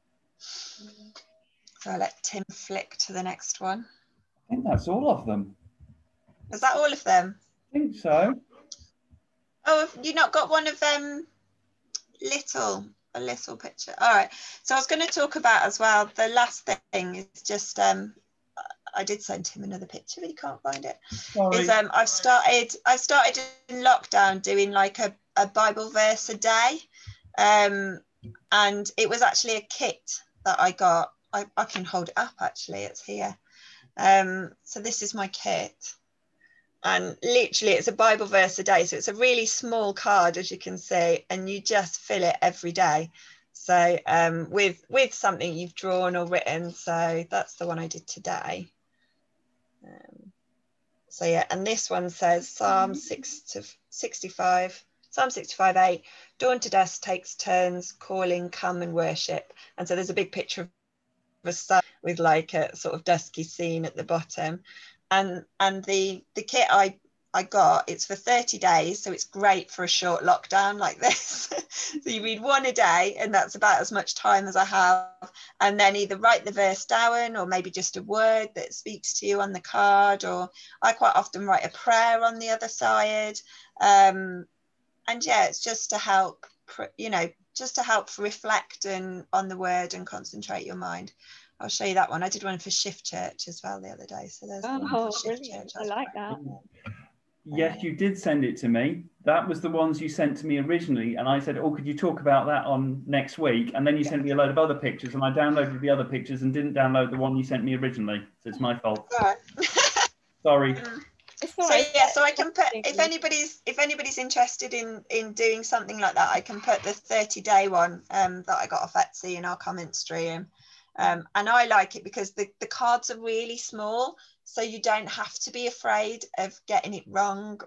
so I'll let Tim flick to the next one. I think that's all of them. Is that all of them? I think so. Oh, have you not got one of them? Little, a little picture. All right. So I was going to talk about as well, the last thing is just, um, I did send him another picture, but he can't find it. Sorry. Is um, I've started, I've started in lockdown doing like a, a Bible verse a day. Um, and it was actually a kit that I got. I, I can hold it up actually, it's here. Um, so this is my kit. And literally it's a Bible verse a day. So it's a really small card, as you can see, and you just fill it every day. So um, with, with something you've drawn or written. So that's the one I did today. Um, so yeah, and this one says Psalm six to sixty-five, Psalm sixty-five eight, dawn to dusk takes turns calling, come and worship. And so there's a big picture of a sun with like a sort of dusky scene at the bottom. And and the the kit I I got, it's for thirty days, so it's great for a short lockdown like this. So you read one a day, and that's about as much time as I have, and then either write the verse down or maybe just a word that speaks to you on the card, or I quite often write a prayer on the other side. Um, and yeah, it's just to help, you know, just to help reflect and on the word and concentrate your mind. I'll show you that one. I did one for Shift Church as well the other day. So there's oh, one for Shift brilliant. Church. I like that. Yes, you did send it to me. That was the ones you sent to me originally. And I said, oh, could you talk about that on next week? And then you yeah. sent me a load of other pictures, and I downloaded the other pictures and didn't download the one you sent me originally. So it's my fault. All right. Sorry. So yeah, so I can put, if anybody's if anybody's interested in in doing something like that, I can put the thirty day one um, that I got off Etsy in our comment stream. Um, and I like it because the, the cards are really small, so you don't have to be afraid of getting it wrong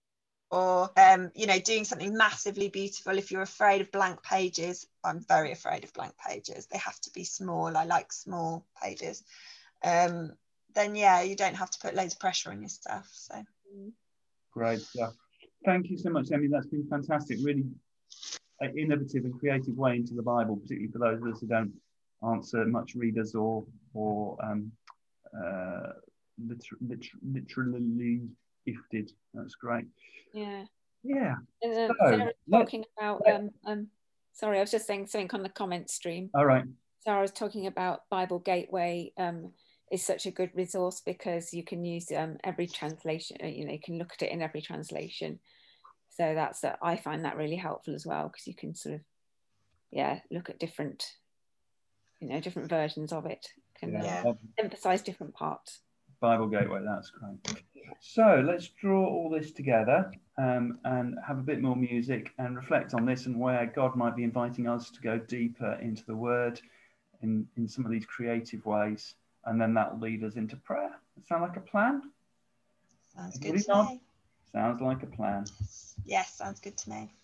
or, um, you know, doing something massively beautiful. If you're afraid of blank pages, I'm very afraid of blank pages. They have to be small. I like small pages. Um, then, yeah, you don't have to put loads of pressure on yourself. So great stuff. Thank you so much, Emily. That's been fantastic. Really an innovative and creative way into the Bible, particularly for those of us who don't answer much readers or or um, uh, liter liter literally gifted. That's great. Yeah. Yeah. And, um, so, Sarah talking about um, um sorry, I was just saying something on the comment stream. All right. Sarah was talking about Bible Gateway um is such a good resource because you can use um every translation. You know, you can look at it in every translation. So that's uh, I find that really helpful as well, because you can sort of yeah look at different. You know, different versions of it can yeah. uh, emphasize different parts. Bible Gateway, that's great. So let's draw all this together um, and have a bit more music and reflect on this and where God might be inviting us to go deeper into the Word in, in some of these creative ways. And then that will lead us into prayer. Does that sound like a plan? Sounds good to me. Sounds like a plan. Yes, sounds good to me.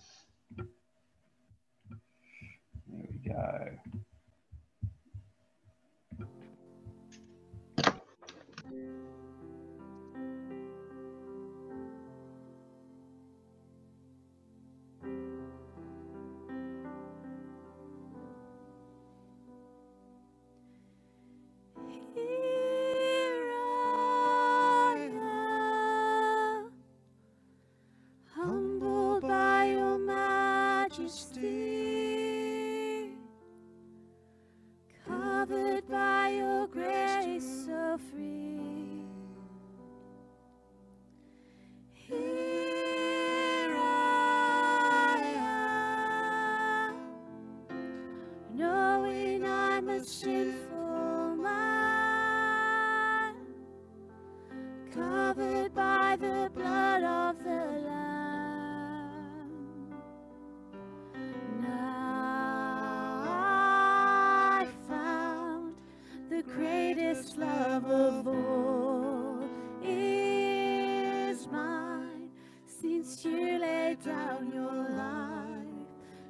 There we go.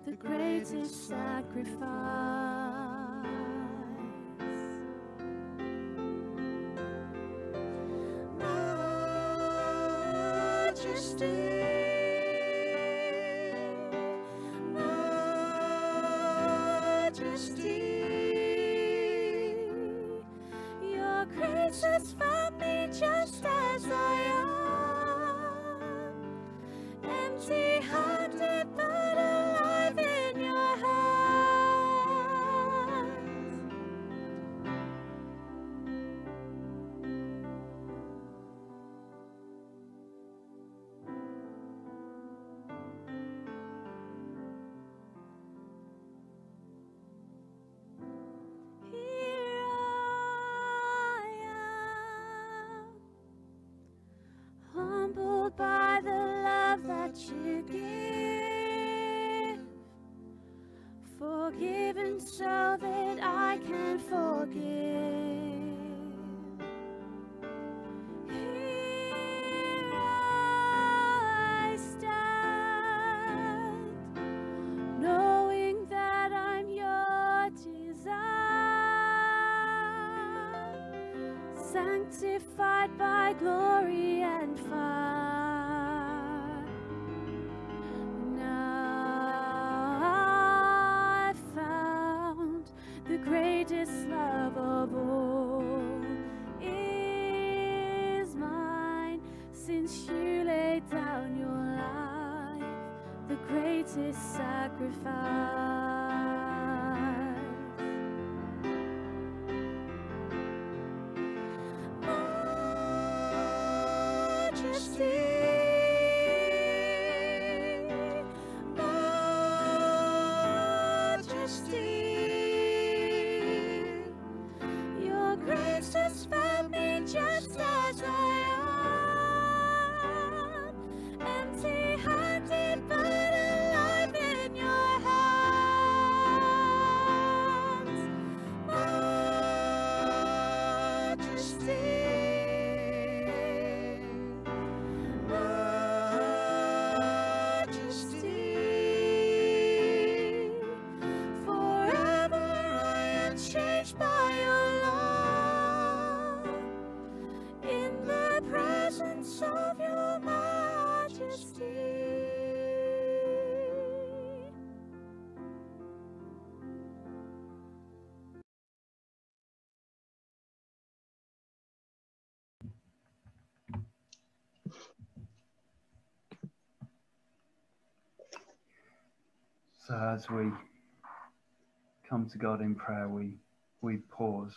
Sacrifice. Jesus found me just as I am, empty-handed but alive in your hands. Here I am, humbled by the love that you give, forgiven so that I can forgive. Here I stand, knowing that I'm your desire, sanctified by glory and fire. Now I found the greatest love of all is mine, since you laid down your life, the greatest sacrifice. Just found me just as I am, empty-handed but alive in your hands. Majesty, majesty, forever I am changed by your love, in the presence of your majesty. So as we come to God in prayer, we we pause.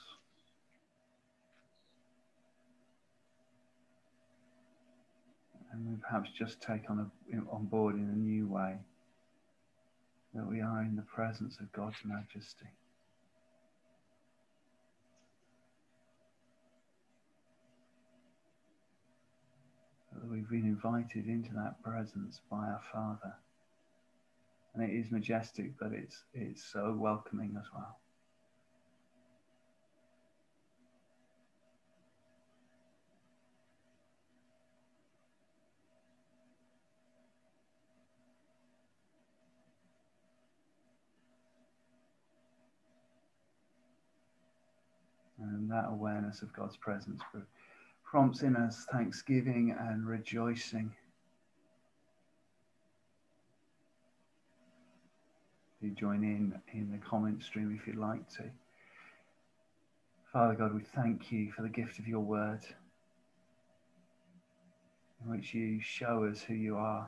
And we perhaps just take on, a, on board in a new way that we are in the presence of God's majesty. That we've been invited into that presence by our Father. And it is majestic, but it's, it's so welcoming as well. And that awareness of God's presence prompts in us thanksgiving and rejoicing. You join in in the comment stream if you'd like to. Father God, we thank you for the gift of your word, in which you show us who you are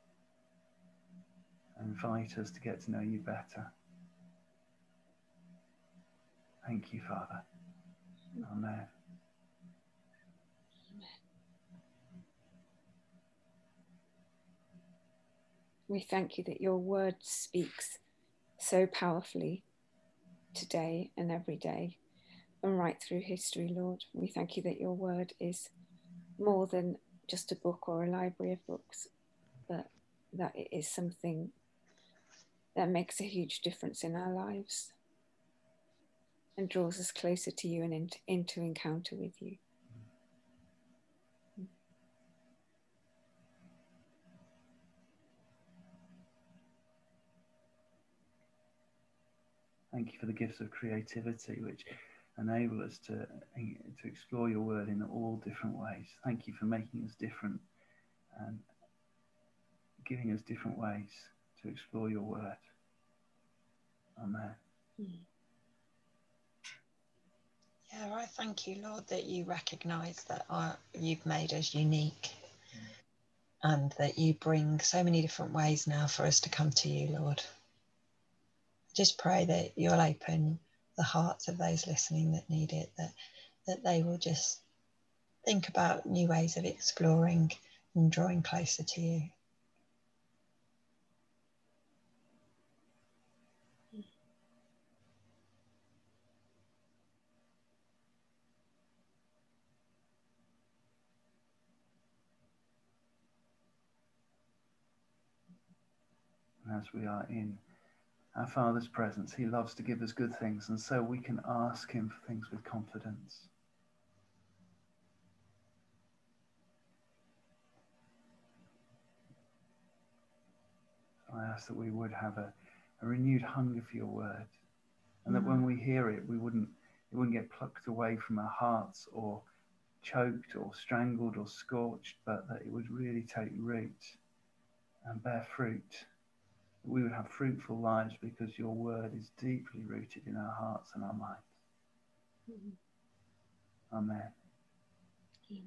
and invite us to get to know you better. Thank you, Father. Amen. We thank you that your word speaks so powerfully today and every day and right through history, Lord. We thank you that your word is more than just a book or a library of books, but that it is something that makes a huge difference in our lives and draws us closer to you and into, into encounter with you. Thank you for the gifts of creativity, which enable us to, to explore your word in all different ways. Thank you for making us different and giving us different ways to explore your word. Amen. Yeah, I thank you, Lord, that you recognise that our, you've made us unique, mm. and that you bring so many different ways now for us to come to you, Lord. Just pray that you'll open the hearts of those listening that need it, that, that they will just think about new ways of exploring and drawing closer to you. As we are in our Father's presence, he loves to give us good things, and so we can ask him for things with confidence. So I ask that we would have a, a renewed hunger for your word, and that mm. when we hear it, we wouldn't it wouldn't get plucked away from our hearts or choked or strangled or scorched, but that it would really take root and bear fruit. We would have fruitful lives because your word is deeply rooted in our hearts and our minds. Mm-hmm. Amen. Amen.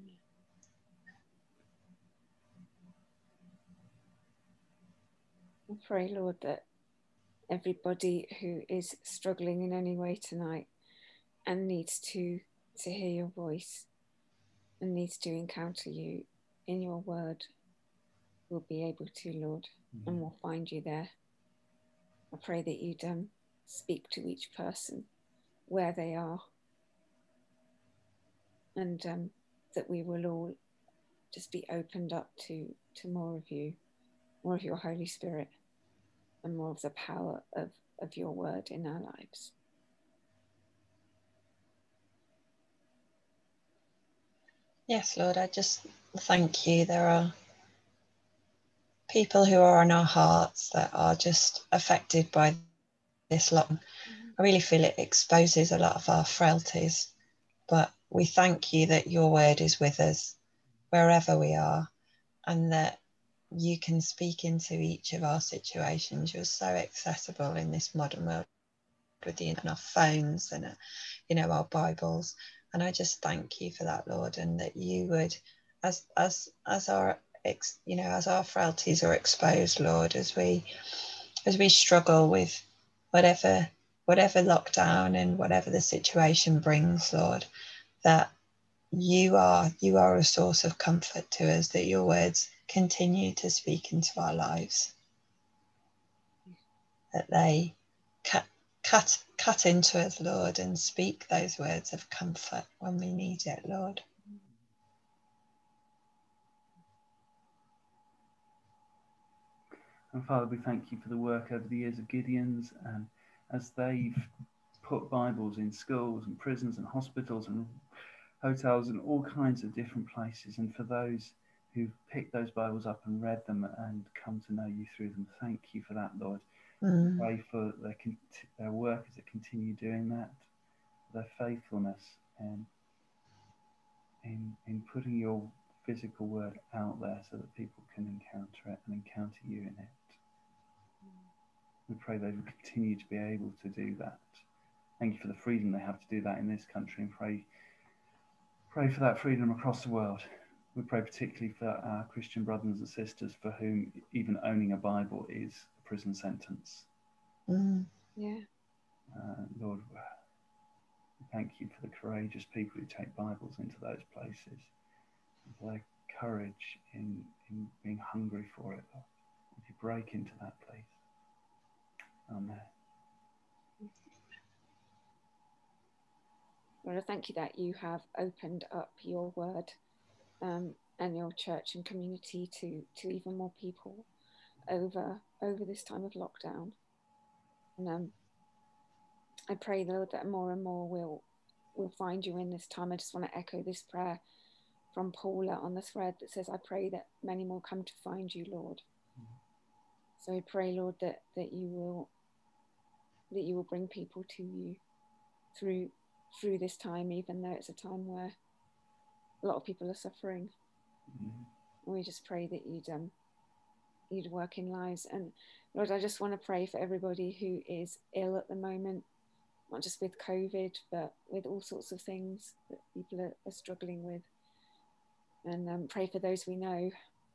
I pray, Lord, that everybody who is struggling in any way tonight and needs to, to hear your voice and needs to encounter you in your word will be able to, Lord, mm-hmm. and will find you there. I pray that you'd um, speak to each person where they are, and um, that we will all just be opened up to, to more of you, more of your Holy Spirit, and more of the power of, of your word in our lives. Yes, Lord, I just thank you. There are people who are on our hearts that are just affected by this lot. I really feel it exposes a lot of our frailties, but we thank you that your word is with us wherever we are, and that you can speak into each of our situations. You're so accessible in this modern world with the enough phones and, uh, you know, our Bibles. And I just thank you for that, Lord, and that you would, as as as our you know, as our frailties are exposed, Lord, as we as we struggle with whatever whatever lockdown and whatever the situation brings, Lord, that you are you are a source of comfort to us, that your words continue to speak into our lives, that they cut cut cut into us, Lord, and speak those words of comfort when we need it, Lord. And Father, we thank you for the work over the years of Gideon's, and as they've put Bibles in schools and prisons and hospitals and hotels and all kinds of different places, and for those who've picked those Bibles up and read them and come to know you through them. Thank you for that, Lord. Mm. Pray for their, their workers that continue doing that, their faithfulness and in, in putting your physical word out there so that people can encounter it and encounter you in it. We pray they will continue to be able to do that. Thank you for the freedom they have to do that in this country, and pray, pray for that freedom across the world. We pray particularly for our Christian brothers and sisters for whom even owning a Bible is a prison sentence. Mm. Yeah. Uh, Lord, thank you for the courageous people who take Bibles into those places, for their courage in, in being hungry for it. Lord. Would you break into that place? Amen. Lord, I thank you that you have opened up your word um, and your church and community to, to even more people over over this time of lockdown. And um, I pray, Lord, that more and more will will find you in this time. I just want to echo this prayer from Paula on the thread that says, I pray that many more come to find you, Lord. Mm-hmm. So I pray, Lord, that, that you will that you will bring people to you through through this time, even though it's a time where a lot of people are suffering. Mm-hmm. We just pray that you'd um, you'd work in lives. And Lord, I just want to pray for everybody who is ill at the moment, not just with COVID, but with all sorts of things that people are, are struggling with. And um, pray for those we know,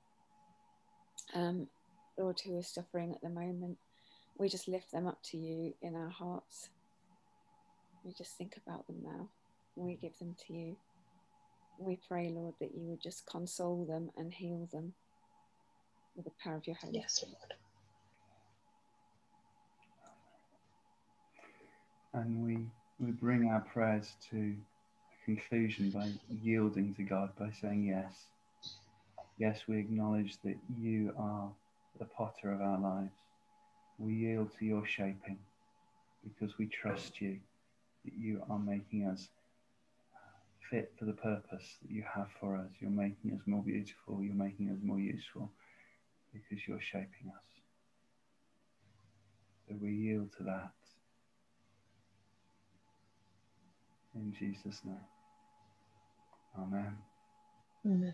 um, Lord, who are suffering at the moment. We just lift them up to you in our hearts. We just think about them now, and we give them to you. We pray, Lord, that you would just console them and heal them with the power of your Holy Yes, Spirit. Lord. And we, we bring our prayers to a conclusion by yielding to God, by saying yes. Yes, we acknowledge that you are the potter of our lives. We yield to your shaping because we trust you, that you are making us fit for the purpose that you have for us. You're making us more beautiful. You're making us more useful because you're shaping us. So we yield to that. In Jesus' name. Amen. Amen.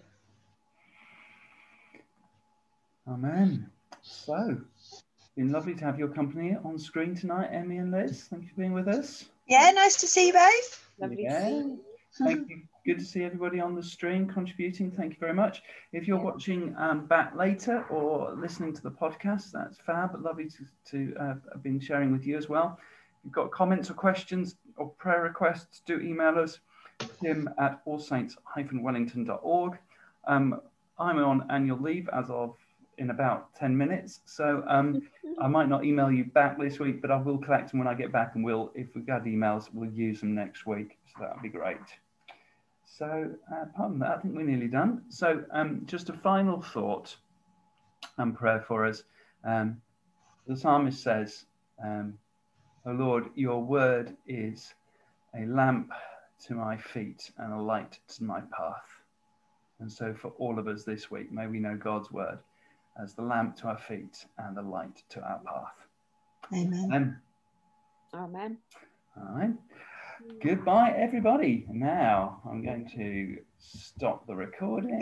Amen. So, it's been lovely to have your company on screen tonight, Emmy and Liz. Thank you for being with us. Yeah, nice to see you both. Lovely Yeah. to see you. Thank you. Good to see everybody on the stream contributing. Thank you very much. If you're Yeah. watching um, back later or listening to the podcast, that's fab. Lovely to, to uh, have been sharing with you as well. If you've got comments or questions or prayer requests, do email us, tim at allsaints dash wellington dot org. Um, I'm on annual leave as of in about ten minutes, so um, I might not email you back this week, but I will collect them when I get back, and we'll, if we've got emails, we'll use them next week. So that would be great. So, uh, apart from that, I think we're nearly done. So, um, just a final thought and prayer for us. Um, the psalmist says, um, "O Lord, your word is a lamp to my feet and a light to my path." And so, for all of us this week, may we know God's word as the lamp to our feet and the light to our path. Amen. Amen. Amen. All right. Goodbye, everybody. Now I'm going to stop the recording.